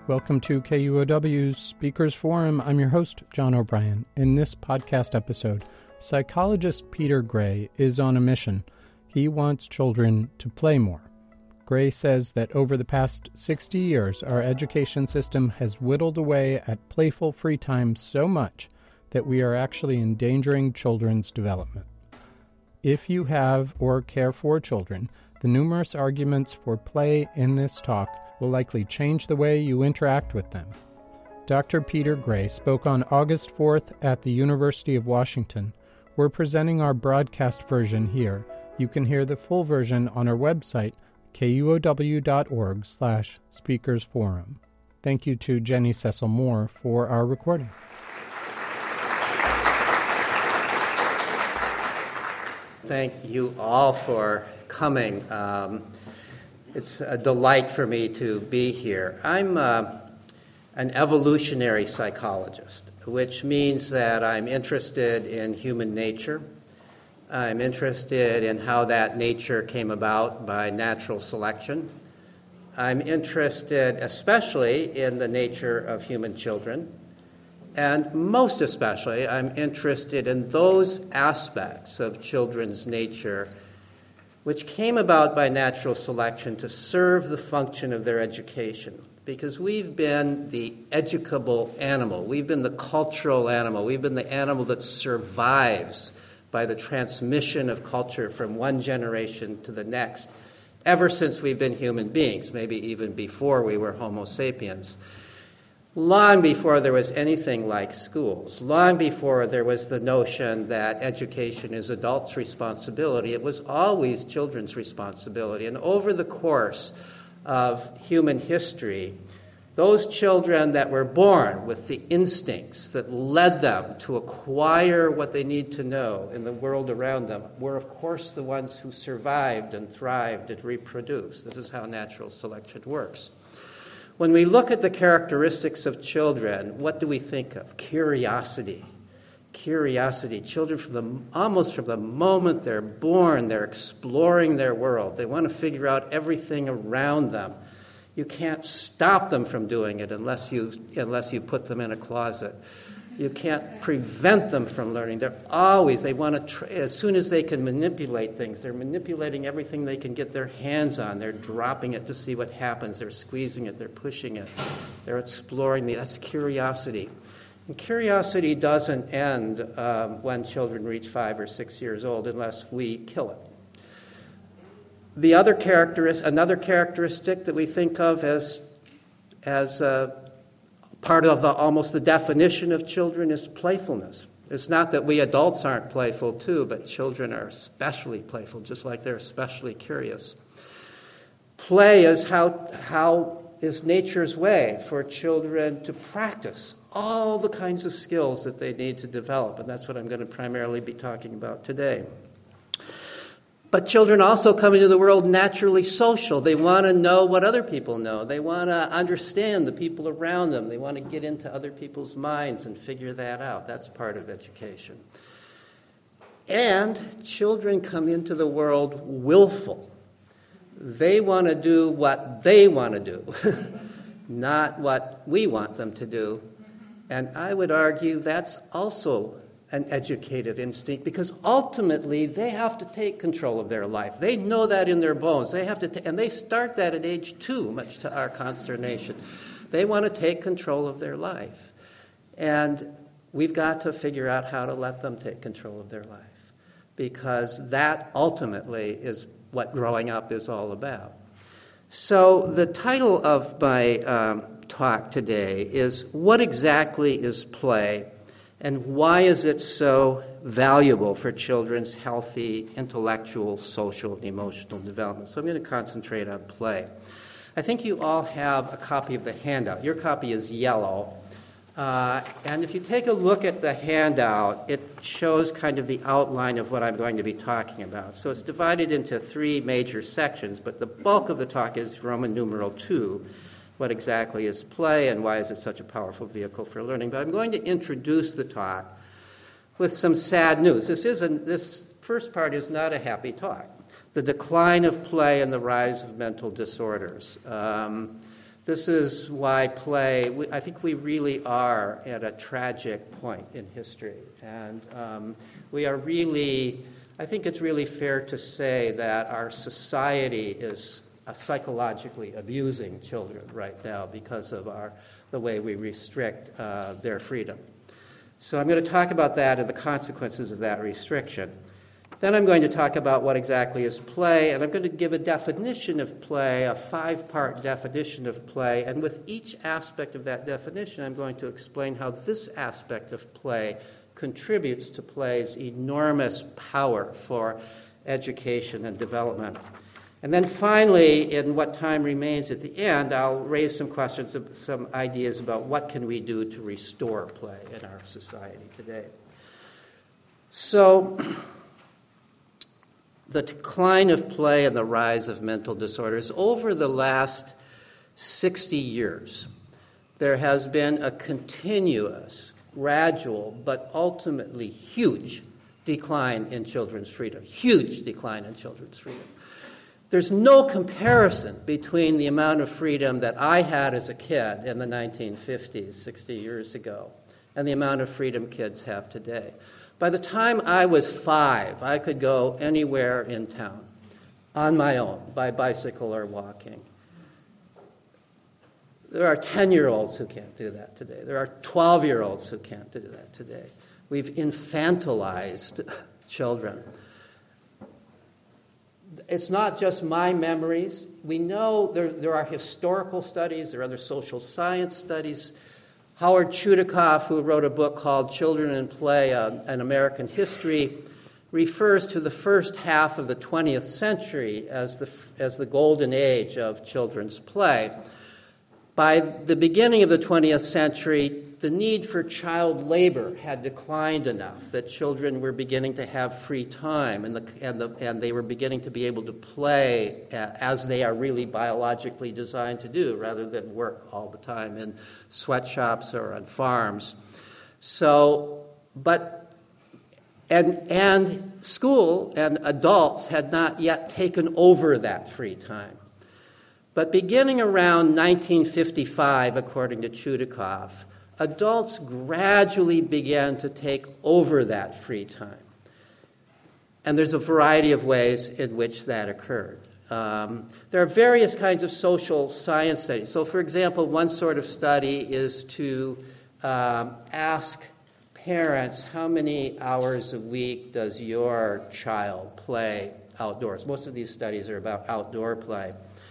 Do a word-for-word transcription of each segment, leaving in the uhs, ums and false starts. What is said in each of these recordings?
Welcome to K U O W's Speakers Forum. I'm your host, John O'Brien. In this podcast episode, psychologist Peter Gray is on a mission. He wants children to play more. Gray says that over the past sixty years, our education system has whittled away at playful free time so much that we are actually endangering children's development. If you have or care for children, the numerous arguments for play in this talk will likely change the way you interact with them. Doctor Peter Gray spoke on August fourth at the University of Washington. We're presenting our broadcast version here. You can hear the full version on our website, kuow.org slash speakers forum. Thank you to Jenny Cecil Moore for our recording. Thank you all for coming. Um, it's a delight for me to be here. I'm uh, an evolutionary psychologist, which means that I'm interested in human nature. I'm interested in how that nature came about by natural selection. I'm interested especially in the nature of human children. And most especially, I'm interested in those aspects of children's nature which came about by natural selection to serve the function of their education. Because we've been the educable animal. We've been the cultural animal. We've been the animal that survives by the transmission of culture from one generation to the next, ever since we've been human beings, maybe even before we were Homo sapiens. Long before there was anything like schools, long before there was the notion that education is adults' responsibility, it was always children's responsibility. And over the course of human history, those children that were born with the instincts that led them to acquire what they need to know in the world around them were, of course, the ones who survived and thrived and reproduced. This is how natural selection works. When we look at the characteristics of children, what do we think of? Curiosity. Curiosity. Children, from the almost from the moment they're born, they're exploring their world. They want to figure out everything around them. You can't stop them from doing it unless you unless you put them in a closet. You can't prevent them from learning. They're always, they want to, try, as soon as they can manipulate things, they're manipulating everything they can get their hands on. They're dropping it to see what happens. They're squeezing it. They're pushing it. They're exploring. The, that's curiosity. And curiosity doesn't end um, when children reach five or six years old unless we kill it. The other characteristic, another characteristic that we think of as, as uh, part of the, almost the definition of children is playfulness. It's not that we adults aren't playful too, but children are especially playful, just like they're especially curious. Play is how, how is nature's way for children to practice all the kinds of skills that they need to develop, and that's what I'm going to primarily be talking about today. But children also come into the world naturally social. They want to know what other people know. They want to understand the people around them. They want to get into other people's minds and figure that out. That's part of education. And children come into the world willful. They want to do what they want to do, not what we want them to do. And I would argue that's also an educative instinct, because ultimately they have to take control of their life. They know that in their bones. They have to, ta- and they start that at age two, much to our consternation. They want to take control of their life, and we've got to figure out how to let them take control of their life, because that ultimately is what growing up is all about. So the title of my um, talk today is "What exactly is play? And why is it so valuable for children's healthy intellectual, social, and emotional development?" So I'm going to concentrate on play. I think you all have a copy of the handout. Your copy is yellow. Uh, and if you take a look at the handout, it shows kind of the outline of what I'm going to be talking about. So it's divided into three major sections, but the bulk of the talk is Roman numeral two. What exactly is play, and why is it such a powerful vehicle for learning? But I'm going to introduce the talk with some sad news. This isn't, this first part is not a happy talk. The decline of play and the rise of mental disorders. Um, This is why play, we, I think we really are at a tragic point in history. And um, we are really, I think it's really fair to say that our society is uh, psychologically abusing children right now because of our the way we restrict uh, their freedom. So I'm going to talk about that and the consequences of that restriction. Then I'm going to talk about what exactly is play, and I'm going to give a definition of play, a five-part definition of play, and with each aspect of that definition, I'm going to explain how this aspect of play contributes to play's enormous power for education and development. And then finally, in what time remains at the end, I'll raise some questions, some ideas about what can we do to restore play in our society today. So, the decline of play and the rise of mental disorders. Over the last sixty years, there has been a continuous, gradual, but ultimately huge decline in children's freedom. Huge decline in children's freedom. There's no comparison between the amount of freedom that I had as a kid in the nineteen fifties, sixty years ago, and the amount of freedom kids have today. By the time I was five, I could go anywhere in town on my own, by bicycle or walking. There are ten-year-olds who can't do that today. There are twelve-year-olds who can't do that today. We've infantilized children. It's not just my memories. We know there, there are historical studies, there are other social science studies. Howard Chudikoff, who wrote a book called Children in Play, uh, An American History, refers to the first half of the twentieth century as the, as the golden age of children's play. By the beginning of the twentieth century, the need for child labor had declined enough that children were beginning to have free time, and, the, and, the, and they were beginning to be able to play as they are really biologically designed to do, rather than work all the time in sweatshops or on farms. So, but, and, and school and adults had not yet taken over that free time. But beginning around nineteen fifty-five, according to Chudikoff, adults gradually began to take over that free time. And there's a variety of ways in which that occurred. Um, there are various kinds of social science studies. So, for example, one sort of study is to um, ask parents, how many hours a week does your child play outdoors? Most of these studies are about outdoor play.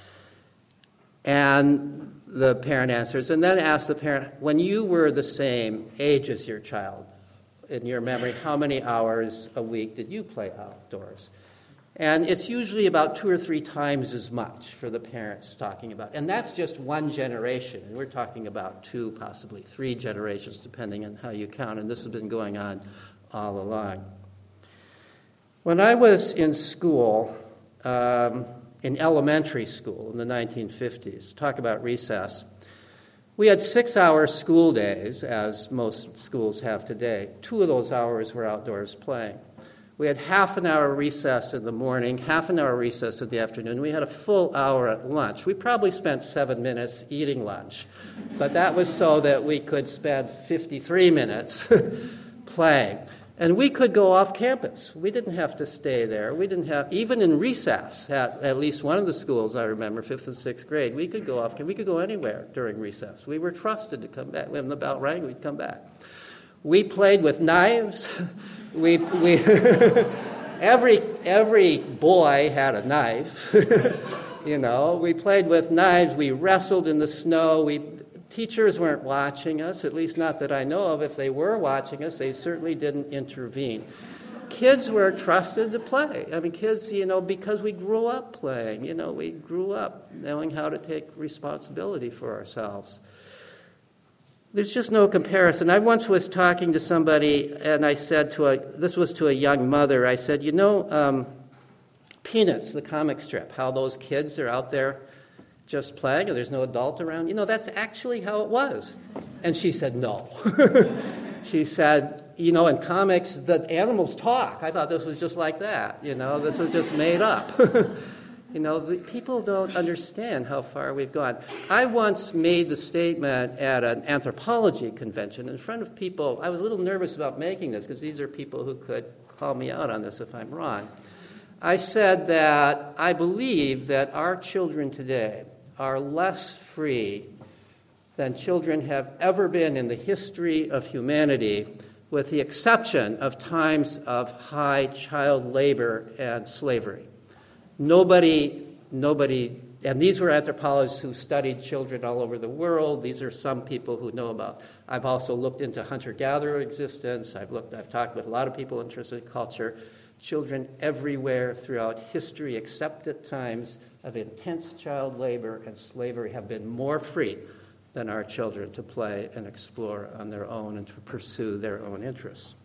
And the parent answers, and then asks the parent, when you were the same age as your child, in your memory, how many hours a week did you play outdoors? And it's usually about two or three times as much for the parents talking about. And that's just one generation. And we're talking about two, possibly three generations, depending on how you count. And this has been going on all along. When I was in school, um, in elementary school in the nineteen fifties, talk about recess, we had six-hour school days, as most schools have today. Two of those hours were outdoors playing. We had half an hour recess in the morning, half an hour recess in the afternoon. We had a full hour at lunch. We probably spent seven minutes eating lunch, but that was so that we could spend fifty-three minutes playing. And we could go off campus. We didn't have to stay there. We didn't have, even in recess, at at least one of the schools I remember, fifth and sixth grade, we could go off campus. We could go anywhere during recess. We were trusted to come back. When the bell rang, we'd come back. We played with knives. we we every every boy had a knife. You know, we played with knives. We wrestled in the snow. We Teachers weren't watching us, at least not that I know of. If they were watching us, they certainly didn't intervene. Kids were trusted to play. I mean, kids, you know, because we grew up playing. You know, we grew up knowing how to take responsibility for ourselves. There's just no comparison. I once was talking to somebody, and I said to a, this was to a young mother, I said, you know, um, Peanuts, the comic strip, how those kids are out there just playing, and there's no adult around. You know, that's actually how it was. And she said, no. She said, you know, in comics, the animals talk. I thought this was just like that. You know, this was just made up. You know, the, people don't understand how far we've gone. I once made the statement at an anthropology convention in front of people. I was a little nervous about making this because these are people who could call me out on this if I'm wrong. I said that I believe that our children today are less free than children have ever been in the history of humanity, with the exception of times of high child labor and slavery. Nobody, nobody, and these were anthropologists who studied children all over the world. These are some people who know about. I've also looked into hunter-gatherer existence. I've looked, I've talked with a lot of people interested in culture. Children everywhere throughout history, except at times of intense child labor and slavery, have been more free than our children to play and explore on their own and to pursue their own interests.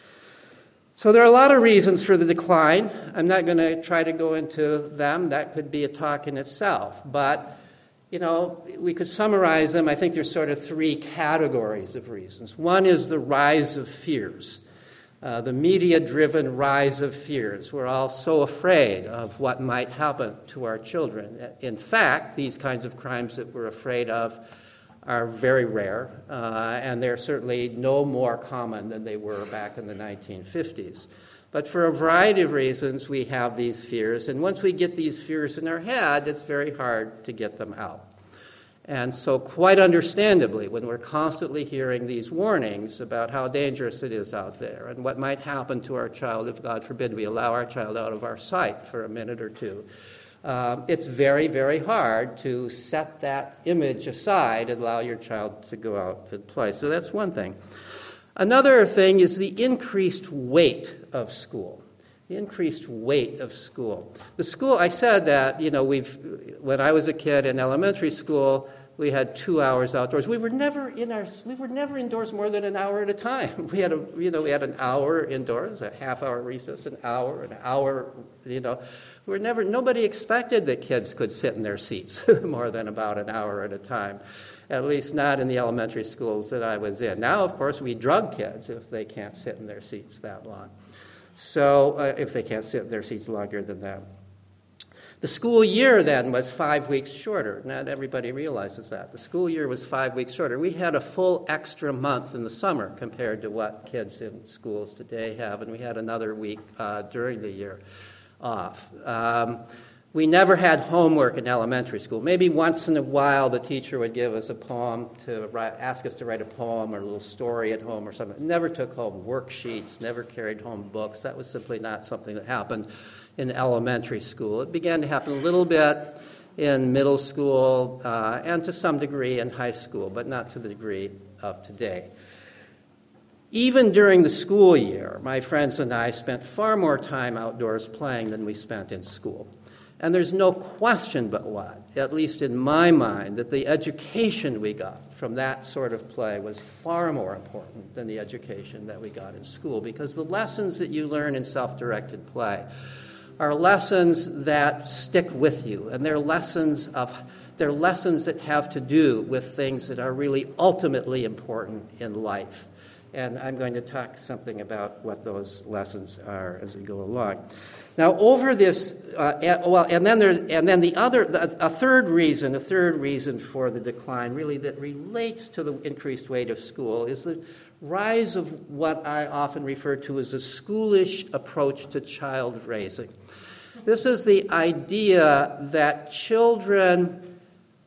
So there are a lot of reasons for the decline. I'm not going to try to go into them. That could be a talk in itself. But, you know, we could summarize them. I think there's sort of three categories of reasons. One is the rise of fears, uh, the media-driven rise of fears. We're all so afraid of what might happen to our children. In fact, these kinds of crimes that we're afraid of are very rare, uh, and they're certainly no more common than they were back in the nineteen fifties. But for a variety of reasons, we have these fears, and once we get these fears in our head, it's very hard to get them out. And so quite understandably, when we're constantly hearing these warnings about how dangerous it is out there and what might happen to our child if, God forbid, we allow our child out of our sight for a minute or two, Um, it's very, very hard to set that image aside and allow your child to go out and play. So that's one thing. Another thing is the increased weight of school. The increased weight of school. The school, I said that, you know, we've, when I was a kid in elementary school, we had two hours outdoors. We were never in our, we were never indoors more than an hour at a time. We had a, you know, we had an hour indoors, a half hour recess, an hour, an hour, you know. We were never, nobody expected that kids could sit in their seats more than about an hour at a time, at least not in the elementary schools that I was in. Now, of course, we drug kids if they can't sit in their seats that long. So, uh, if they can't sit in their seats longer than that. The school year then was five weeks shorter. Not everybody realizes that. The school year was five weeks shorter. We had a full extra month in the summer compared to what kids in schools today have, and we had another week uh, during the year off. Um, we never had homework in elementary school. Maybe once in a while the teacher would give us a poem to write, ask us to write a poem or a little story at home or something. Never took home worksheets, never carried home books. That was simply not something that happened in elementary school. It began to happen a little bit in middle school uh, and to some degree in high school, but not to the degree of today. Even during the school year, my friends and I spent far more time outdoors playing than we spent in school. And there's no question but what, at least in my mind, that the education we got from that sort of play was far more important than the education that we got in school, because the lessons that you learn in self-directed play are lessons that stick with you, and they're lessons of they're lessons that have to do with things that are really ultimately important in life. And I'm going to talk something about what those lessons are as we go along. Now, over this, uh, well, and then there's, and then the other, a third reason, a third reason for the decline, really that relates to the increased weight of school, is the rise of what I often refer to as a schoolish approach to child raising. This is the idea that children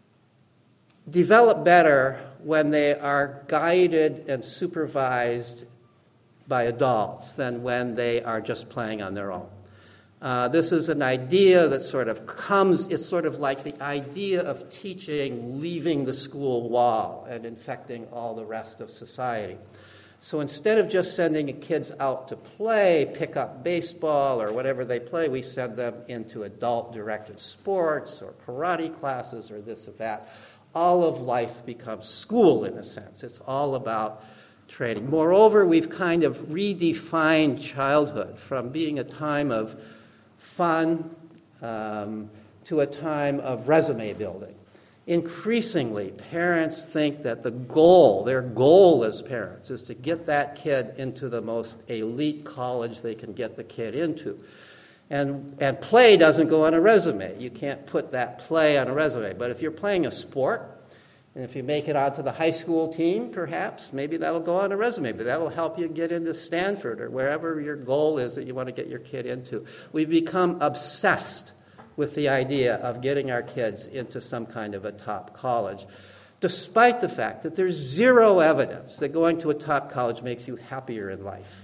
develop better when they are guided and supervised by adults than when they are just playing on their own. Uh, this is an idea that sort of comes, it's sort of like the idea of teaching leaving the school wall and infecting all the rest of society. So instead of just sending kids out to play, pick up baseball or whatever they play, we send them into adult-directed sports or karate classes or this or that. All of life becomes school in a sense. It's all about training. Moreover, we've kind of redefined childhood from being a time of fun um, to a time of resume building. Increasingly, parents think that the goal, their goal as parents, is to get that kid into the most elite college they can get the kid into. And, and play doesn't go on a resume. You can't put that play on a resume. But if you're playing a sport, and if you make it onto the high school team, perhaps, maybe that'll go on a resume, but that'll help you get into Stanford or wherever your goal is that you want to get your kid into. We've become obsessed with the idea of getting our kids into some kind of a top college, despite the fact that there's zero evidence that going to a top college makes you happier in life.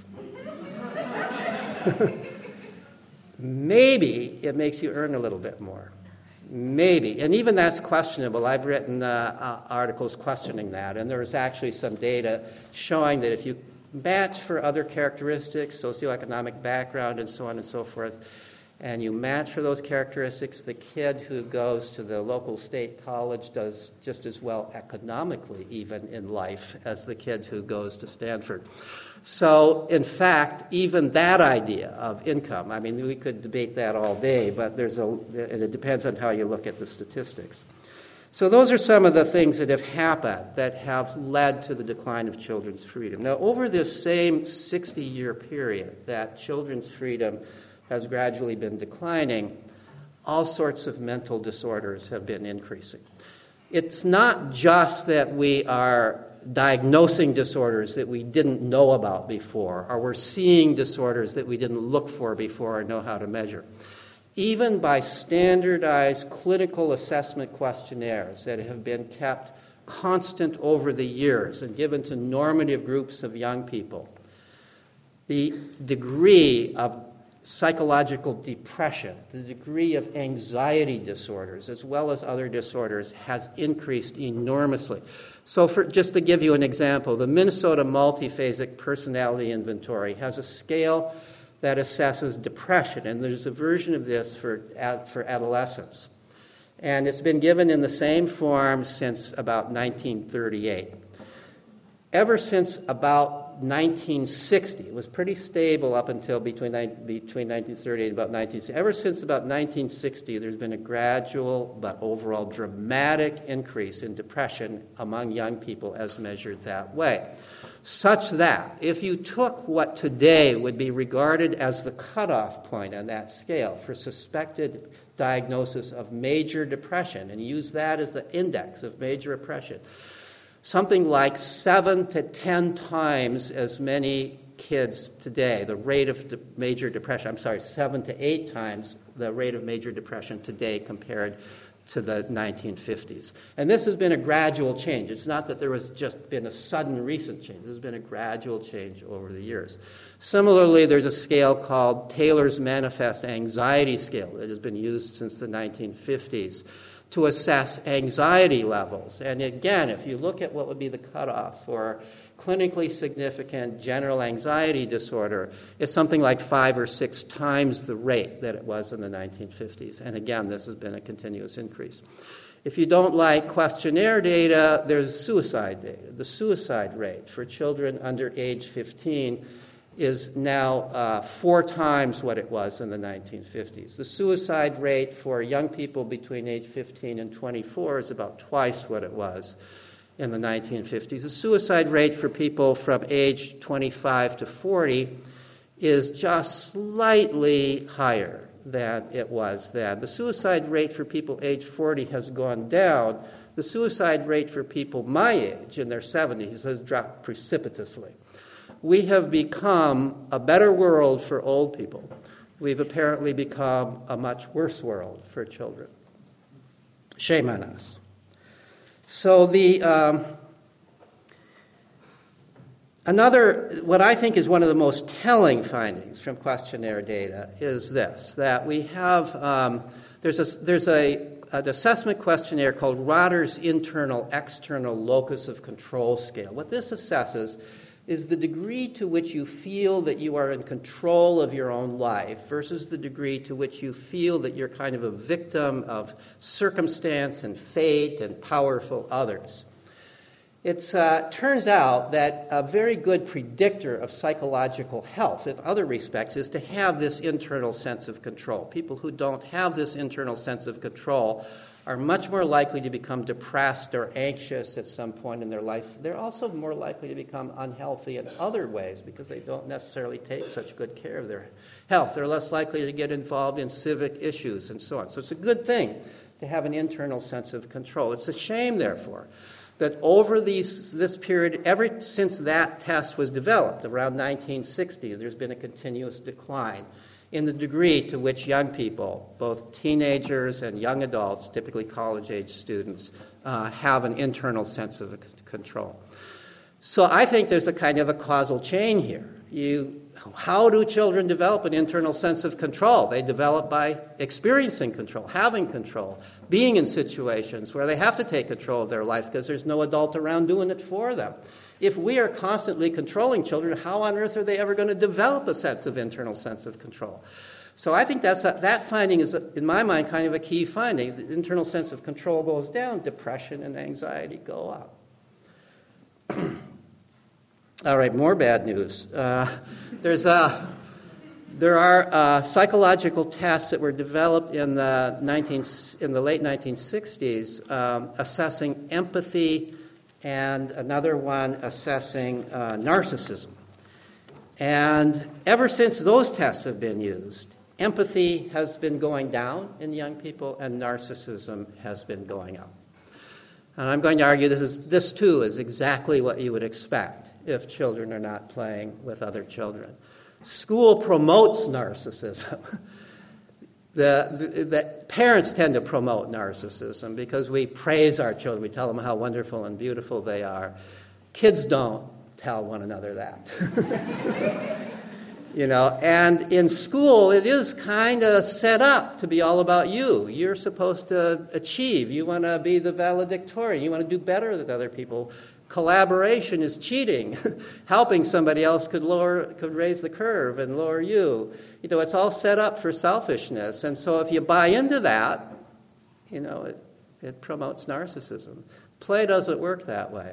Maybe it makes you earn a little bit more. Maybe. And even that's questionable. I've written uh, uh, articles questioning that, and there's actually some data showing that if you match for other characteristics, socioeconomic background, and so on and so forth, and you match for those characteristics, the kid who goes to the local state college does just as well economically, even in life, as the kid who goes to Stanford. So, in fact, even that idea of income, I mean, we could debate that all day, but there's a, and it depends on how you look at the statistics. So those are some of the things that have happened that have led to the decline of children's freedom. Now, over this same sixty-year period that children's freedom has gradually been declining, all sorts of mental disorders have been increasing. It's not just that we are diagnosing disorders that we didn't know about before, or we're seeing disorders that we didn't look for before or know how to measure. Even by standardized clinical assessment questionnaires that have been kept constant over the years and given to normative groups of young people, the degree of psychological depression, the degree of anxiety disorders, as well as other disorders, has increased enormously. So for, just to give you an example, the Minnesota Multiphasic Personality Inventory has a scale that assesses depression, and there's a version of this for, for adolescents. And it's been given in the same form since about nineteen thirty-eight. Ever since about nineteen sixty, it was pretty stable up until between, between nineteen thirty-eight and about nineteen sixty. Ever since about nineteen sixty, there's been a gradual but overall dramatic increase in depression among young people as measured that way. Such that if you took what today would be regarded as the cutoff point on that scale for suspected diagnosis of major depression and use that as the index of major depression, something like seven to ten times as many kids today, the rate of de- major depression, I'm sorry, seven to eight times the rate of major depression today compared to the nineteen fifties. And this has been a gradual change. It's not that there has just been a sudden recent change. This has been a gradual change over the years. Similarly, there's a scale called Taylor's Manifest Anxiety Scale that has been used since the nineteen fifties to assess anxiety levels. And again, if you look at what would be the cutoff for clinically significant general anxiety disorder, it's something like five or six times the rate that it was in the nineteen fifties. And again, this has been a continuous increase. If you don't like questionnaire data, there's suicide data. The suicide rate for children under age fifteen is now uh, four times what it was in the nineteen fifties. The suicide rate for young people between age fifteen and twenty-four is about twice what it was in the nineteen fifties. The suicide rate for people from age twenty-five to forty is just slightly higher than it was then. The suicide rate for people age forty has gone down. The suicide rate for people my age, in their seventies, has dropped precipitously. We have become a better world for old people. We've apparently become a much worse world for children. Shame on us. So the um, another, what I think is one of the most telling findings from questionnaire data is this, that we have, um, there's a, there's a, an assessment questionnaire called Rotter's Internal External Locus of Control Scale. What this assesses is the degree to which you feel that you are in control of your own life versus the degree to which you feel that you're kind of a victim of circumstance and fate and powerful others. It uh, turns out that a very good predictor of psychological health in other respects is to have this internal sense of control. People who don't have this internal sense of control are much more likely to become depressed or anxious at some point in their life. They're also more likely to become unhealthy in other ways because they don't necessarily take such good care of their health. They're less likely to get involved in civic issues and so on. So it's a good thing to have an internal sense of control. It's a shame, therefore, that over these, this period, ever since that test was developed, around nineteen sixty, there's been a continuous decline in the degree to which young people, both teenagers and young adults, typically college-age students, uh, have an internal sense of control. So I think there's a kind of a causal chain here. You, how do children develop an internal sense of control? They develop by experiencing control, having control, being in situations where they have to take control of their life because there's no adult around doing it for them. If we are constantly controlling children, how on earth are they ever going to develop a sense of internal sense of control? So I think that's a, that finding is, in my mind, kind of a key finding. The internal sense of control goes down, depression and anxiety go up. All right, more bad news. Uh, there's a, there are uh, psychological tests that were developed in the nineteen in the late nineteen sixties, um, assessing empathy, and another one assessing uh, narcissism. And ever since those tests have been used, empathy has been going down in young people, and narcissism has been going up. And I'm going to argue this is this too is exactly what you would expect if children are not playing with other children. School promotes narcissism. The, the, the parents tend to promote narcissism because we praise our children. We tell them how wonderful and beautiful they are. Kids don't tell one another that. You know, and in school, it is kind of set up to be all about you. You're supposed to achieve. You want to be the valedictorian. You want to do better than other people. Collaboration is cheating. Helping somebody else could lower, could raise the curve and lower you. You know, it's all set up for selfishness. And so if you buy into that, you know, it, it promotes narcissism. Play doesn't work that way.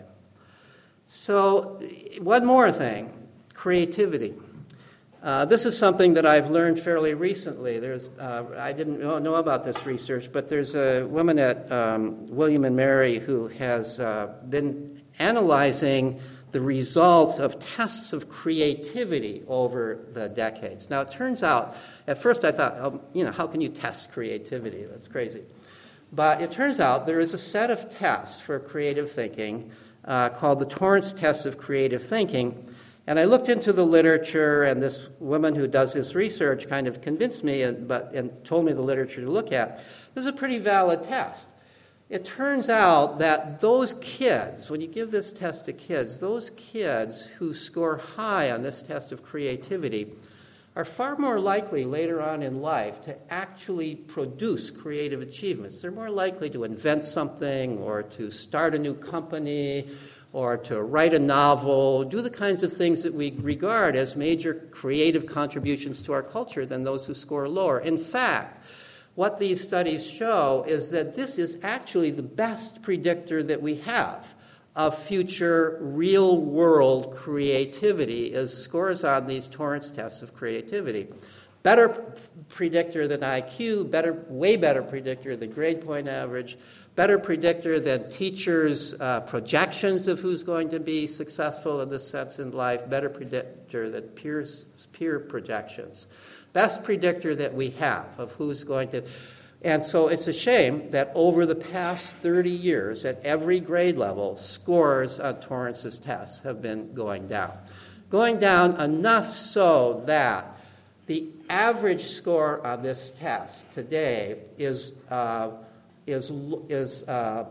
So one more thing, creativity. Uh, this is something that I've learned fairly recently. There's, uh, I didn't know, know about this research, but there's a woman at um, William and Mary who has uh, been analyzing the results of tests of creativity over the decades. Now, it turns out, at first I thought, oh, you know, how can you test creativity? That's crazy. But it turns out there is a set of tests for creative thinking uh, called the Torrance Test of Creative Thinking. And I looked into the literature, and this woman who does this research kind of convinced me and, but, and told me the literature to look at. This is a pretty valid test. It turns out that those kids, when you give this test to kids, those kids who score high on this test of creativity are far more likely later on in life to actually produce creative achievements. They're more likely to invent something or to start a new company or to write a novel, do the kinds of things that we regard as major creative contributions to our culture than those who score lower. In fact, what these studies show is that this is actually the best predictor that we have of future real-world creativity is scores on these Torrance tests of creativity. Better predictor than I Q, better, way better predictor than grade point average, better predictor than teachers' uh, projections of who's going to be successful in this sense in life, better predictor than peers, peer projections. Best predictor that we have of who's going to... And so it's a shame that over the past thirty years, at every grade level, scores on Torrance's tests have been going down. Going down enough so that the average score on this test today is uh, is is uh,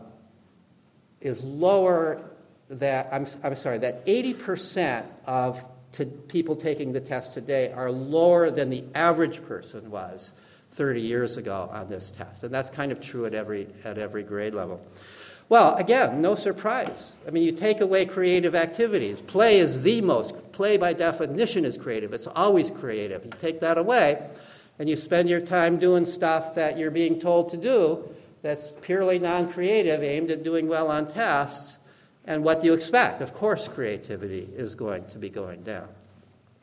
is lower. That I'm I'm sorry. That eighty percent of to people taking the test today are lower than the average person was thirty years ago on this test, and that's kind of true at every at every grade level. Well, again, no surprise. I mean, you take away creative activities. Play is the most, play by definition is creative. It's always creative. You take that away, and you spend your time doing stuff that you're being told to do that's purely non-creative, aimed at doing well on tests, and what do you expect? Of course, creativity is going to be going down.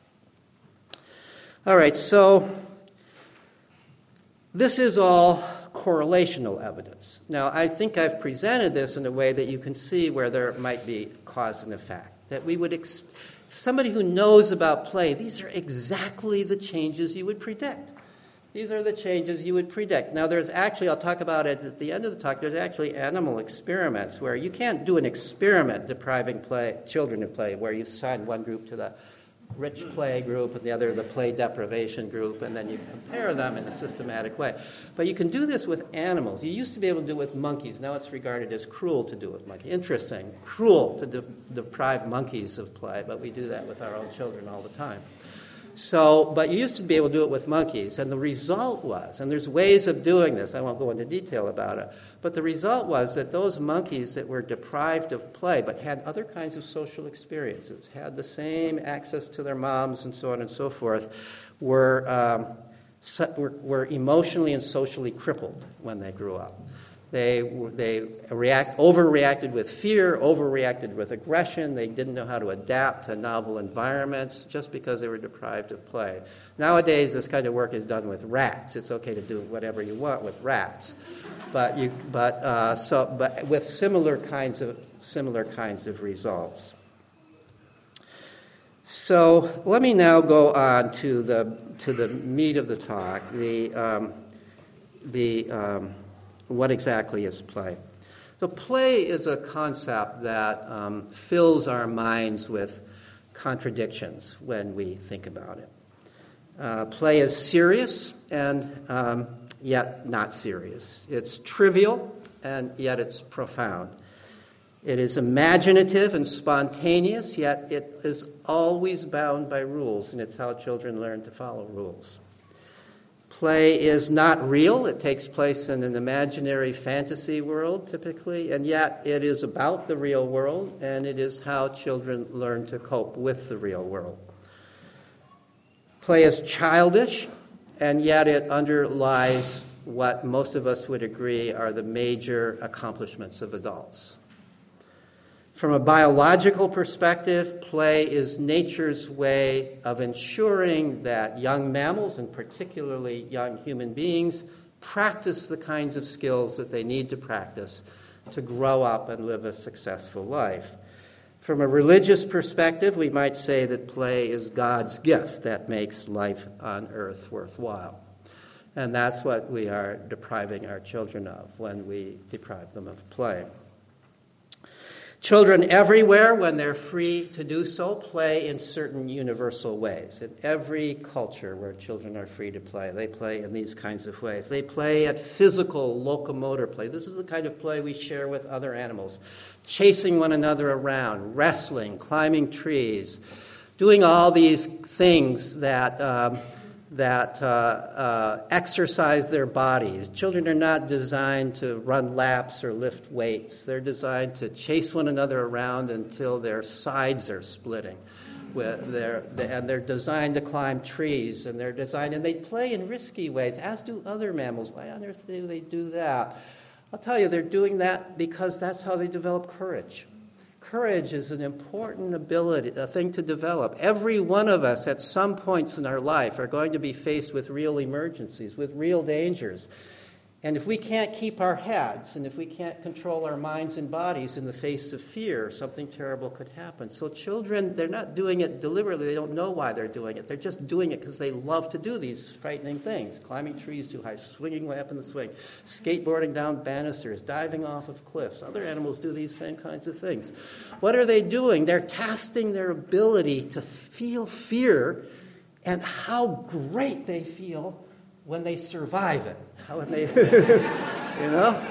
All right, so this is all correlational evidence. Now, I think I've presented this in a way that you can see where there might be cause and effect. That we would, ex- somebody who knows about play, these are exactly the changes you would predict. These are the changes you would predict. Now, there's actually, I'll talk about it at the end of the talk, there's actually animal experiments where you can't do an experiment depriving play, children of play, where you assign one group to the rich play group and the other the play deprivation group, and then you compare them in a systematic way. But you can do this with animals. You used to be able to do it with monkeys. Now it's regarded as cruel to do it with monkeys. Interesting. Cruel to de- deprive monkeys of play, but we do that with our own children all the time. So, but you used to be able to do it with monkeys, and the result was, and there's ways of doing this, I won't go into detail about it, but the result was that those monkeys that were deprived of play but had other kinds of social experiences, had the same access to their moms and so on and so forth, were, um, were, were emotionally and socially crippled when they grew up. They they react overreacted with fear, overreacted with aggression. They didn't know how to adapt to novel environments just because they were deprived of play. Nowadays, this kind of work is done with rats. It's okay to do whatever you want with rats, but you but uh, so but with similar kinds of similar kinds of results. So let me now go on to the to the meat of the talk. The um, the um, What exactly is play? So play is a concept that um, fills our minds with contradictions when we think about it. Uh, play is serious and um, yet not serious. It's trivial and yet it's profound. It is imaginative and spontaneous, yet it is always bound by rules, and it's how children learn to follow rules. Play is not real. It takes place in an imaginary fantasy world, typically, and yet it is about the real world, and it is how children learn to cope with the real world. Play is childish, and yet it underlies what most of us would agree are the major accomplishments of adults. From a biological perspective, play is nature's way of ensuring that young mammals, and particularly young human beings, practice the kinds of skills that they need to practice to grow up and live a successful life. From a religious perspective, we might say that play is God's gift that makes life on earth worthwhile. And that's what we are depriving our children of when we deprive them of play. Children everywhere, when they're free to do so, play in certain universal ways. In every culture where children are free to play, they play in these kinds of ways. They play at physical locomotor play. This is the kind of play we share with other animals. Chasing one another around, wrestling, climbing trees, doing all these things that um, that uh, uh, exercise their bodies. Children are not designed to run laps or lift weights. They're designed to chase one another around until their sides are splitting. They're, and they're designed to climb trees, and they're designed, and they play in risky ways, as do other mammals. Why on earth do they do that? I'll tell you, they're doing that because that's how they develop courage. Courage is an important ability, a thing to develop. Every one of us at some points in our life are going to be faced with real emergencies, with real dangers. And if we can't keep our heads, and if we can't control our minds and bodies in the face of fear, something terrible could happen. So children, they're not doing it deliberately. They don't know why they're doing it. They're just doing it because they love to do these frightening things. Climbing trees too high, swinging way up in the swing, skateboarding down banisters, diving off of cliffs. Other animals do these same kinds of things. What are they doing? They're testing their ability to feel fear and how great they feel when they survive it. How when they, you know?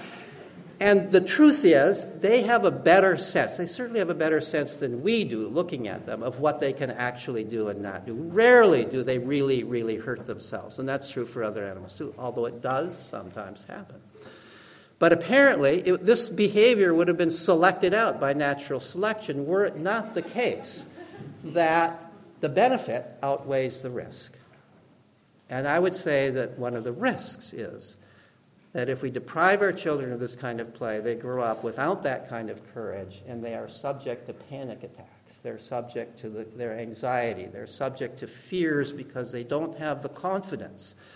And the truth is, they have a better sense. They certainly have a better sense than we do, looking at them, of what they can actually do and not do. Rarely do they really, really hurt themselves. And that's true for other animals, too, although it does sometimes happen. But apparently, it, this behavior would have been selected out by natural selection were it not the case that the benefit outweighs the risk. And I would say that one of the risks is that if we deprive our children of this kind of play, they grow up without that kind of courage, and they are subject to panic attacks. They're subject to the, their anxiety. They're subject to fears because they don't have the confidence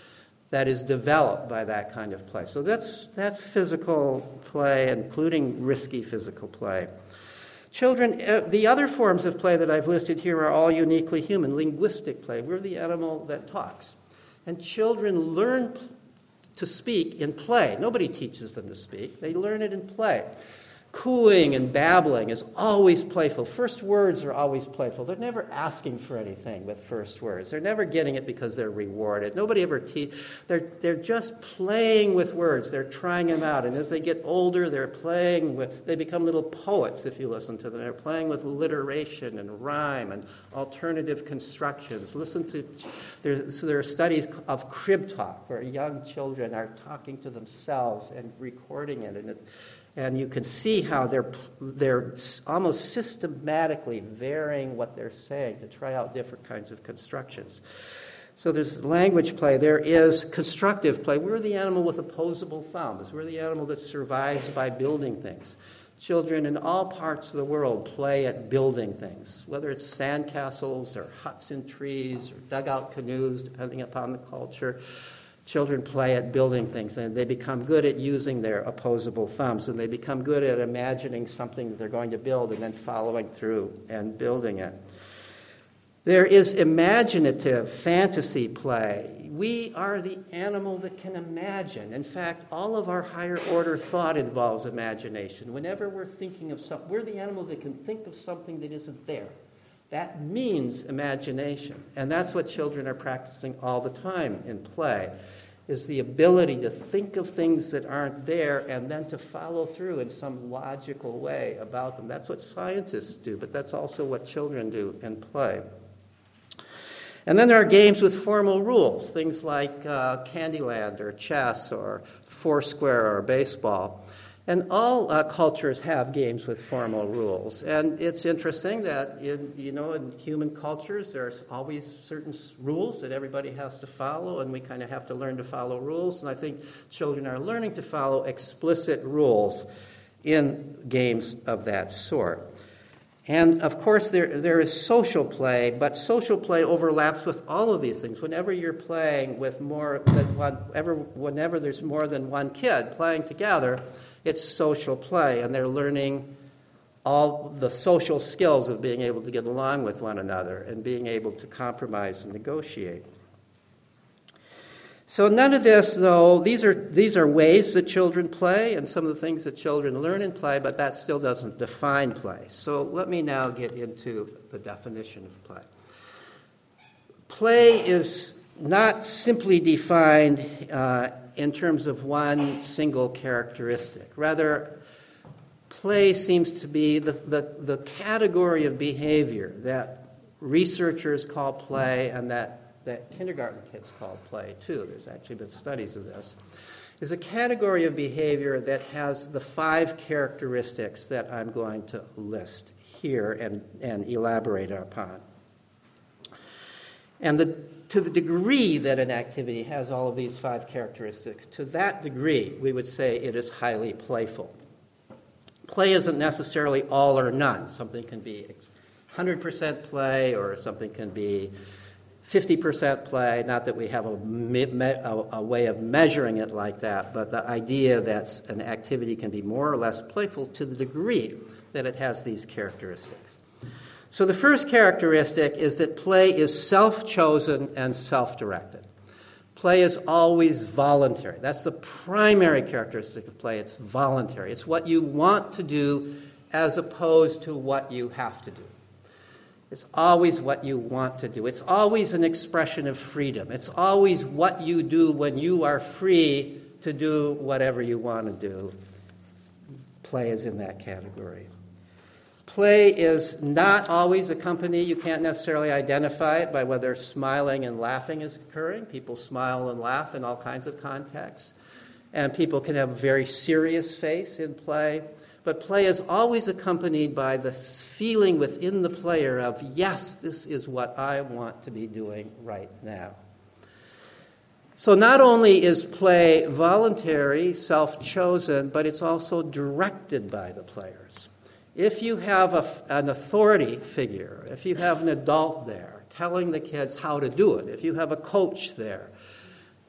that is developed by that kind of play. So that's that's physical play, including risky physical play. Children, uh, the other forms of play that I've listed here are all uniquely human. Linguistic play, we're the animal that talks. And children learn p- to speak in play. Nobody teaches them to speak. They learn it in play. Cooing and babbling is always playful. First words are always playful. They're never asking for anything with first words. They're never getting it because they're rewarded. Nobody ever te- they're they're just playing with words. They're trying them out. And as they get older, they're playing with, they become little poets if you listen to them. They're playing with alliteration and rhyme and alternative constructions. Listen to, there's, so there are studies of crib talk where young children are talking to themselves and recording it. And it's And you can see how they're they're almost systematically varying what they're saying to try out different kinds of constructions. So there's language play. There is constructive play. We're the animal with opposable thumbs. We're the animal that survives by building things. Children in all parts of the world play at building things, whether it's sandcastles or huts in trees or dugout canoes, depending upon the culture. Children play at building things, and they become good at using their opposable thumbs, and they become good at imagining something that they're going to build and then following through and building it. There is imaginative fantasy play. We are the animal that can imagine. In fact, all of our higher order thought involves imagination. Whenever we're thinking of something, we're the animal that can think of something that isn't there. That means imagination, and that's what children are practicing all the time in play, is the ability to think of things that aren't there and then to follow through in some logical way about them. That's what scientists do, but that's also what children do in play. And then there are games with formal rules, things like uh, Candyland or chess or Foursquare or baseball. And all uh, cultures have games with formal rules. And it's interesting that in, you know, in human cultures, there's always certain rules that everybody has to follow, and we kind of have to learn to follow rules. And I think children are learning to follow explicit rules in games of that sort. And, of course, there there is social play, but social play overlaps with all of these things. Whenever you're playing with more than one, ever, whenever there's more than one kid playing together, it's social play, and they're learning all the social skills of being able to get along with one another and being able to compromise and negotiate. So none of this, though, these are these are ways that children play and some of the things that children learn in play, but that still doesn't define play. So let me now get into the definition of play. Play is not simply defined uh, in terms of one single characteristic. Rather, play seems to be the, the, the category of behavior that researchers call play and that that kindergarten kids call play, too. There's actually been studies of this, is a category of behavior that has the five characteristics that I'm going to list here and, and elaborate upon. And the, to the degree that an activity has all of these five characteristics, to that degree, we would say it is highly playful. Play isn't necessarily all or none. Something can be one hundred percent play, or something can be fifty percent play, not that we have a, me, a, a way of measuring it like that, but the idea that an activity can be more or less playful to the degree that it has these characteristics. So the first characteristic is that play is self-chosen and self-directed. Play is always voluntary. That's the primary characteristic of play. It's voluntary. It's what you want to do as opposed to what you have to do. It's always what you want to do. It's always an expression of freedom. It's always what you do when you are free to do whatever you want to do. Play is in that category. Play is not always accompanied. You can't necessarily identify it by whether smiling and laughing is occurring. People smile and laugh in all kinds of contexts. And people can have a very serious face in play. But play is always accompanied by the feeling within the player of, yes, this is what I want to be doing right now. So not only is play voluntary, self-chosen, but it's also directed by the players. If you have a, an authority figure, if you have an adult there telling the kids how to do it, if you have a coach there,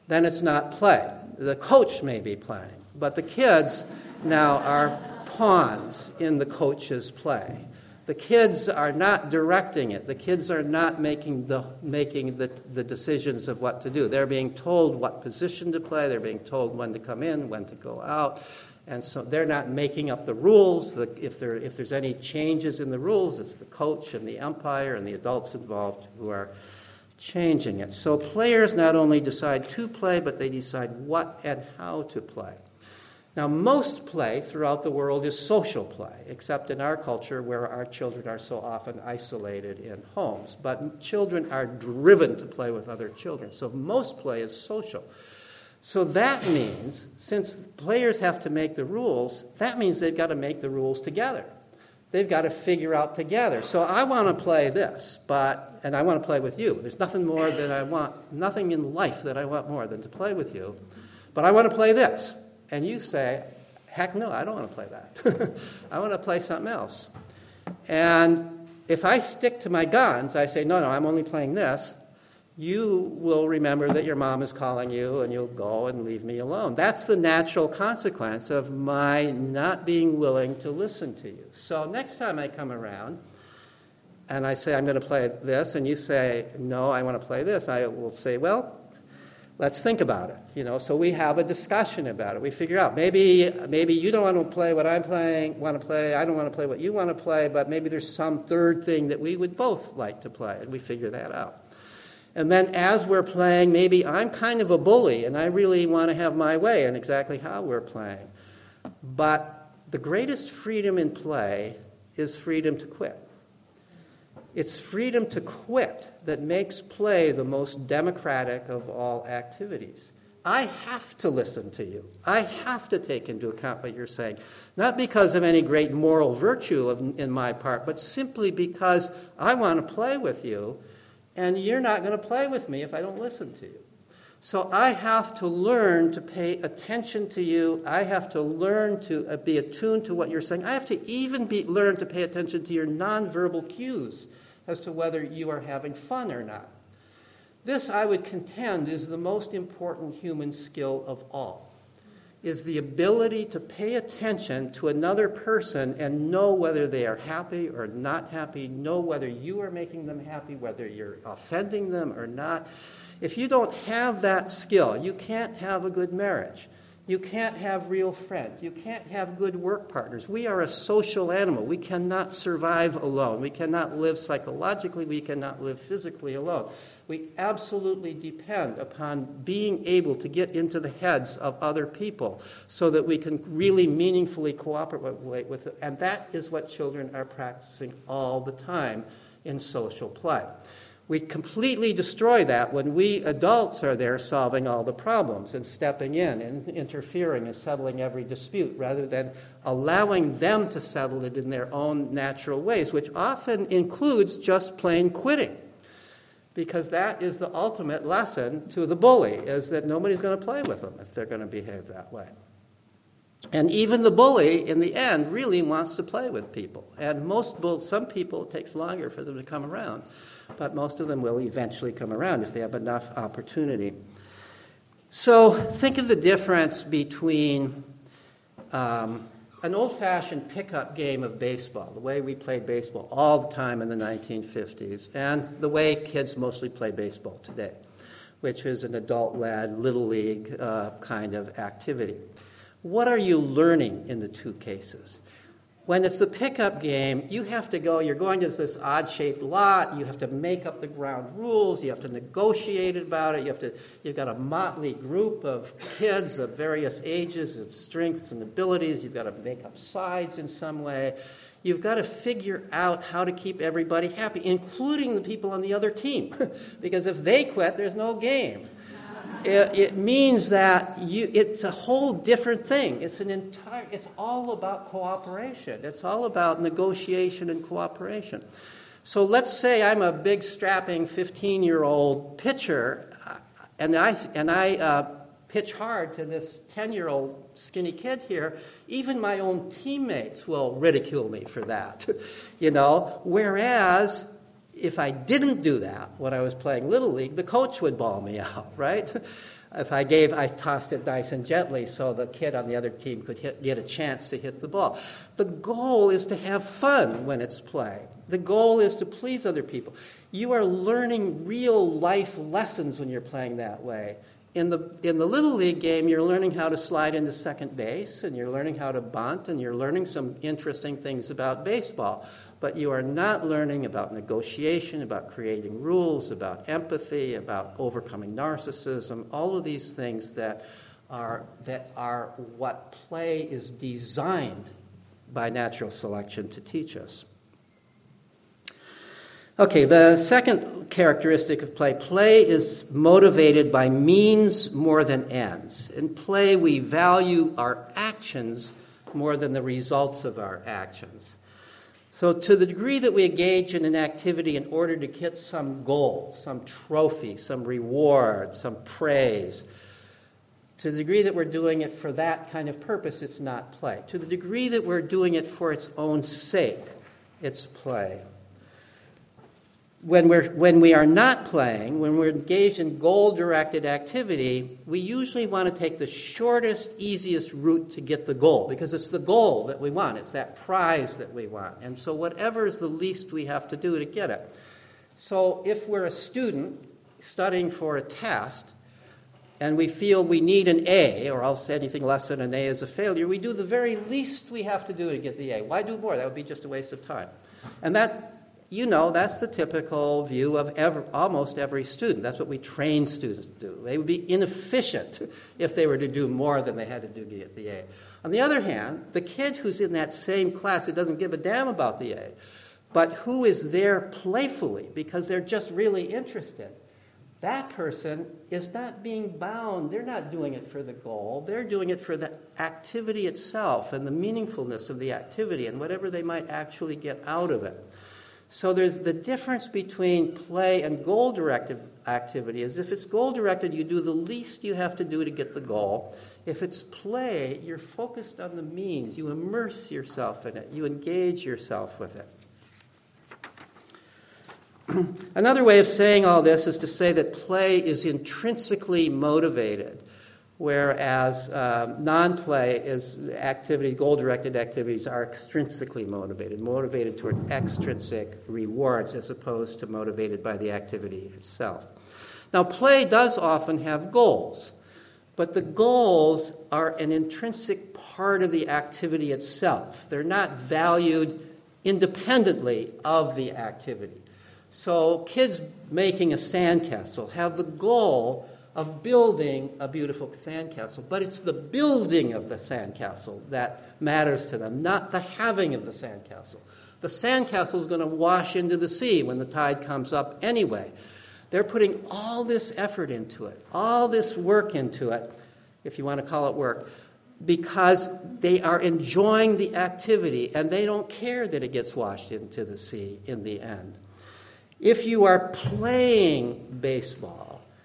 then it's not play. The coach may be playing, but the kids now are pawns in the coach's play. The kids are not directing it. The kids are not making the making the, the decisions of what to do. They're being told what position to play. They're being told when to come in, when to go out. And so they're not making up the rules. The, if, there, if there's any changes in the rules, it's the coach and the umpire and the adults involved who are changing it. So players not only decide to play, but they decide what and how to play. Now, most play throughout the world is social play, except in our culture where our children are so often isolated in homes. But children are driven to play with other children. So most play is social. So that means, since players have to make the rules, that means they've got to make the rules together. They've got to figure out together. So I want to play this, but and I want to play with you. There's nothing more that I want, nothing in life that I want more than to play with you. But I want to play this. And you say, heck no, I don't want to play that. I want to play something else. And if I stick to my guns, I say, no, no, I'm only playing this, you will remember that your mom is calling you and you'll go and leave me alone. That's the natural consequence of my not being willing to listen to you. So next time I come around and I say I'm going to play this and you say, no, I want to play this, I will say, well, let's think about it. You know, so we have a discussion about it. We figure out maybe maybe you don't want to play what I'm playing, want to play, I don't want to play what you want to play, but maybe there's some third thing that we would both like to play, and we figure that out. And then as we're playing, maybe I'm kind of a bully, and I really want to have my way in exactly how we're playing. But the greatest freedom in play is freedom to quit. It's freedom to quit that makes play the most democratic of all activities. I have to listen to you. I have to take into account what you're saying, not because of any great moral virtue of, in my part, but simply because I want to play with you, and you're not going to play with me if I don't listen to you. So I have to learn to pay attention to you. I have to learn to be attuned to what you're saying. I have to even be, learn to pay attention to your nonverbal cues as to whether you are having fun or not. This, I would contend, is the most important human skill of all, is the ability to pay attention to another person and know whether they are happy or not happy, know whether you are making them happy, whether you're offending them or not. If you don't have that skill, you can't have a good marriage. You can't have real friends. You can't have good work partners. We are a social animal. We cannot survive alone. We cannot live psychologically. We cannot live physically alone. We absolutely depend upon being able to get into the heads of other people so that we can really meaningfully cooperate with it. And that is what children are practicing all the time in social play. We completely destroy that when we adults are there solving all the problems and stepping in and interfering and settling every dispute rather than allowing them to settle it in their own natural ways, which often includes just plain quitting. Because that is the ultimate lesson to the bully, is that nobody's going to play with them if they're going to behave that way. And even the bully, in the end, really wants to play with people. And most bull- some people, it takes longer for them to come around. But most of them will eventually come around if they have enough opportunity. So think of the difference between um, an old-fashioned pickup game of baseball, the way we played baseball all the time in the nineteen fifties, and the way kids mostly play baseball today, which is an adult-led, little league uh, kind of activity. What are you learning in the two cases? When it's the pickup game, you have to go, you're going to this odd-shaped lot, you have to make up the ground rules, you have to negotiate about it, you have to, you've got a motley group of kids of various ages and strengths and abilities, you've got to make up sides in some way. You've got to figure out how to keep everybody happy, including the people on the other team, because if they quit, there's no game. It, it means that you, it's a whole different thing. It's an entire. It's all about cooperation. It's all about negotiation and cooperation. So let's say I'm a big, strapping fifteen-year-old pitcher, and I and I uh, pitch hard to this ten-year-old skinny kid here. Even my own teammates will ridicule me for that, you know. Whereas if I didn't do that when I was playing Little League, the coach would bawl me out, right? If I gave, I tossed it nice and gently so the kid on the other team could hit, get a chance to hit the ball. The goal is to have fun when it's play. The goal is to please other people. You are learning real life lessons when you're playing that way. In the, in the Little League game, you're learning how to slide into second base, and you're learning how to bunt, and you're learning some interesting things about baseball. But you are not learning about negotiation, about creating rules, about empathy, about overcoming narcissism, all of these things that are, that are what play is designed by natural selection to teach us. Okay, the second characteristic of play, play is motivated by means more than ends. In play, we value our actions more than the results of our actions. So to the degree that we engage in an activity in order to get some goal, some trophy, some reward, some praise, to the degree that we're doing it for that kind of purpose, it's not play. To the degree that we're doing it for its own sake, it's play. When we're when we are not playing, when we're engaged in goal-directed activity, we usually want to take the shortest, easiest route to get the goal, because it's the goal that we want. It's that prize that we want. And so whatever is the least we have to do to get it. So if we're a student studying for a test, and we feel we need an A, or else anything less than an A is a failure, we do the very least we have to do to get the A. Why do more? That would be just a waste of time. And that... You know, that's the typical view of every, almost every student. That's what we train students to do. They would be inefficient if they were to do more than they had to do to get the A. On the other hand, the kid who's in that same class who doesn't give a damn about the A, but who is there playfully because they're just really interested, that person is not being bound. They're not doing it for the goal. They're doing it for the activity itself and the meaningfulness of the activity and whatever they might actually get out of it. So there's the difference between play and goal-directed activity is if it's goal-directed, you do the least you have to do to get the goal. If it's play, you're focused on the means. You immerse yourself in it. You engage yourself with it. Another way of saying all this is to say that play is intrinsically motivated, whereas um, non-play is activity, goal-directed activities are extrinsically motivated, motivated toward extrinsic rewards as opposed to motivated by the activity itself. Now, play does often have goals, but the goals are an intrinsic part of the activity itself. They're not valued independently of the activity. So kids making a sandcastle have the goal of building a beautiful sandcastle, but it's the building of the sandcastle that matters to them, not the having of the sandcastle. The sandcastle is going to wash into the sea when the tide comes up anyway. They're putting all this effort into it, all this work into it, if you want to call it work, because they are enjoying the activity and they don't care that it gets washed into the sea in the end. If you are playing baseball,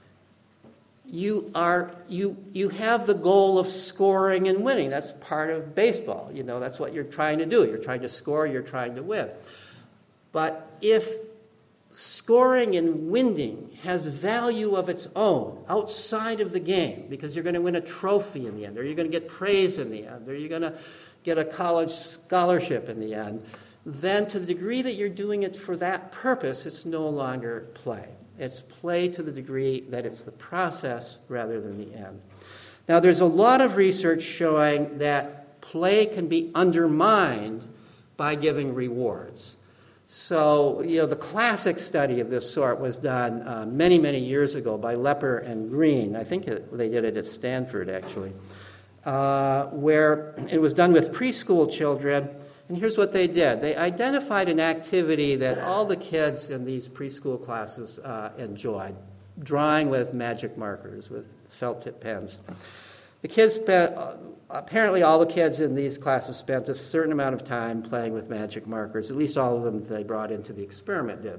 You are you you have the goal of scoring and winning. That's part of baseball. You know, that's what you're trying to do. You're trying to score, you're trying to win. But if scoring and winning has value of its own outside of the game, because you're going to win a trophy in the end, or you're going to get praise in the end, or you're going to get a college scholarship in the end, then to the degree that you're doing it for that purpose, it's no longer play. It's play to the degree that it's the process rather than the end. Now, there's a lot of research showing that play can be undermined by giving rewards. So, you know, the classic study of this sort was done uh, many, many years ago by Lepper and Green. I think it, they did it at Stanford, actually, uh, where it was done with preschool children. And here's what they did. They identified an activity that all the kids in these preschool classes uh, enjoyed, drawing with magic markers, with felt tip pens. The kids spent, uh, apparently all the kids in these classes spent a certain amount of time playing with magic markers, at least all of them they brought into the experiment did.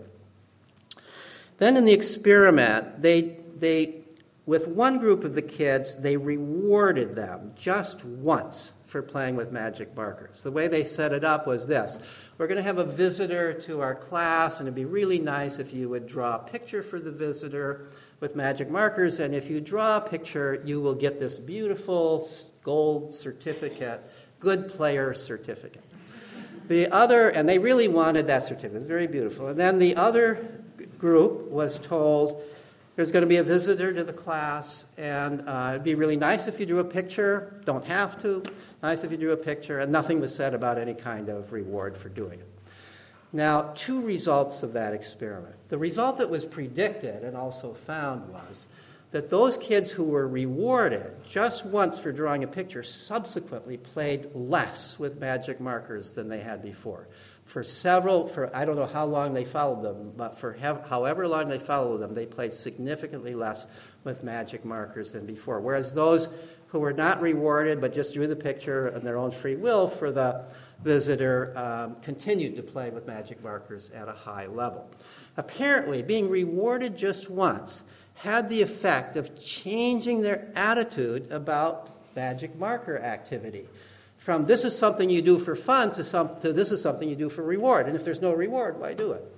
Then in the experiment, they, they, with one group of the kids, they rewarded them just once for playing with magic markers. The way they set it up was this. We're going to have a visitor to our class, and it'd be really nice if you would draw a picture for the visitor with magic markers, and if you draw a picture, you will get this beautiful gold certificate, good player certificate. The other, and they really wanted that certificate. It's very beautiful. And then the other group was told, there's going to be a visitor to the class, and uh, it'd be really nice if you drew a picture. Don't have to. Nice if you drew a picture. And nothing was said about any kind of reward for doing it. Now, two results of that experiment. The result that was predicted and also found was that those kids who were rewarded just once for drawing a picture subsequently played less with magic markers than they had before. For several, for I don't know how long they followed them, but for have, however long they followed them, they played significantly less with magic markers than before. Whereas those who were not rewarded but just drew the picture on their own free will for the visitor um, continued to play with magic markers at a high level. Apparently, being rewarded just once had the effect of changing their attitude about magic marker activity. From this is something you do for fun to, some, to this is something you do for reward. And if there's no reward, why do it?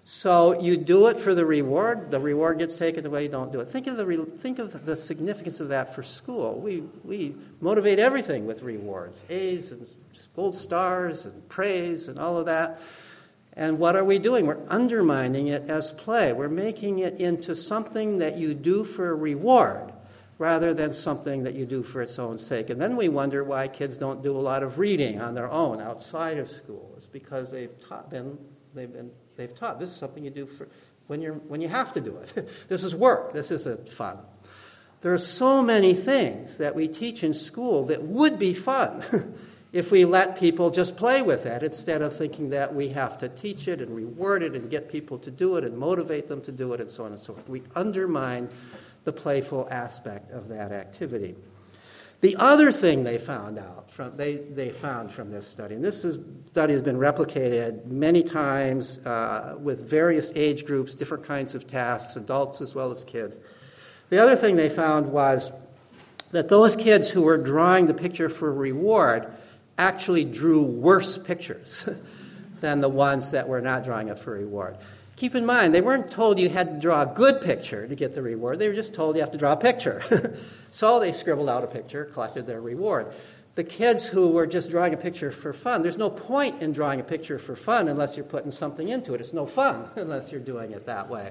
So you do it for the reward. The reward gets taken away. You don't do it. Think of the re, think of the significance of that for school. We we motivate everything with rewards, A's and gold stars and praise and all of that. And what are we doing? We're undermining it as play. We're making it into something that you do for a reward rather than something that you do for its own sake. And then we wonder why kids don't do a lot of reading on their own outside of school. It's because they've taught, been they've been they've taught this is something you do for when you're when you have to do it. This is work. This isn't fun. There are so many things that we teach in school that would be fun if we let people just play with it instead of thinking that we have to teach it and reward it and get people to do it and motivate them to do it and so on and so forth. We undermine the playful aspect of that activity. The other thing they found out from they, they found from this study, and this is, study has been replicated many times uh, with various age groups, different kinds of tasks, adults as well as kids. The other thing they found was that those kids who were drawing the picture for reward actually drew worse pictures than the ones that were not drawing it for reward. Keep in mind, they weren't told you had to draw a good picture to get the reward. They were just told you have to draw a picture. So they scribbled out a picture, collected their reward. The kids who were just drawing a picture for fun, there's no point in drawing a picture for fun unless you're putting something into it. It's no fun unless you're doing it that way.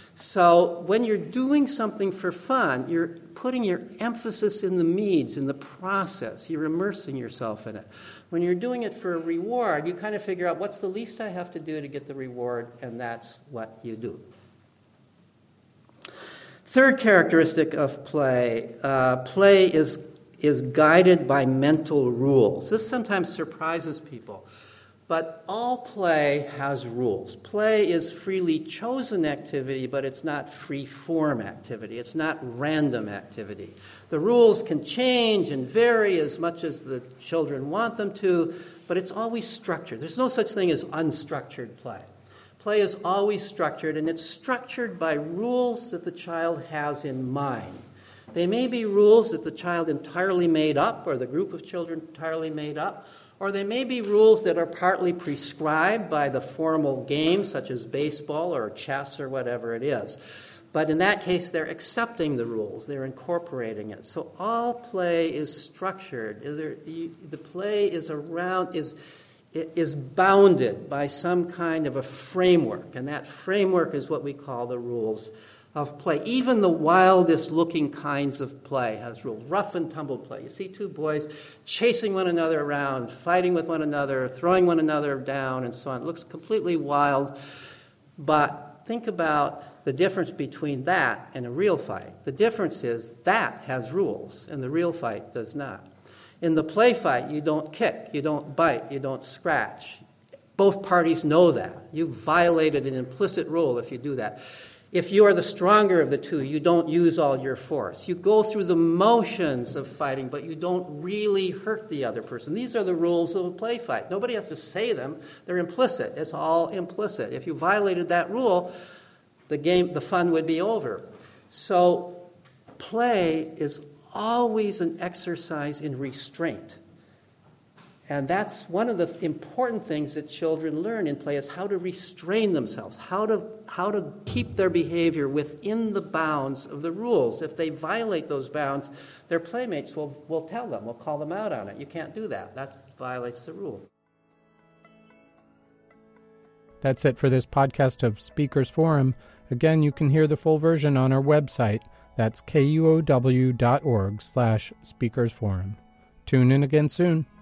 So when you're doing something for fun, you're putting your emphasis in the means, in the process. You're immersing yourself in it. When you're doing it for a reward, you kind of figure out what's the least I have to do to get the reward, and that's what you do. Third characteristic of play, uh, play is, is guided by mental rules. This sometimes surprises people. But all play has rules. Play is freely chosen activity, but it's not free-form activity. It's not random activity. The rules can change and vary as much as the children want them to, but it's always structured. There's no such thing as unstructured play. Play is always structured, and it's structured by rules that the child has in mind. They may be rules that the child entirely made up, or the group of children entirely made up, or they may be rules that are partly prescribed by the formal game, such as baseball or chess or whatever it is. But in that case, they're accepting the rules. They're incorporating it. So all play is structured. The play is around, is, is bounded by some kind of a framework, and that framework is what we call the rules of play. Even the wildest looking kinds of play has rules. Rough and tumble play. You see two boys chasing one another around, fighting with one another, throwing one another down, and so on. It looks completely wild, but think about the difference between that and a real fight. The difference is that has rules, and the real fight does not. In the play fight, you don't kick, you don't bite, you don't scratch. Both parties know that. You've violated an implicit rule if you do that. If you are the stronger of the two, you don't use all your force. You go through the motions of fighting, but you don't really hurt the other person. These are the rules of a play fight. Nobody has to say them. They're implicit. It's all implicit. If you violated that rule, the game, the fun would be over. So play is always an exercise in restraint. And that's one of the important things that children learn in play is how to restrain themselves, how to how to keep their behavior within the bounds of the rules. If they violate those bounds, their playmates will, will tell them, will call them out on it. You can't do that. That violates the rule. That's it for this podcast of Speakers Forum. Again, you can hear the full version on our website. That's kuow.org slash speakersforum. Tune in again soon.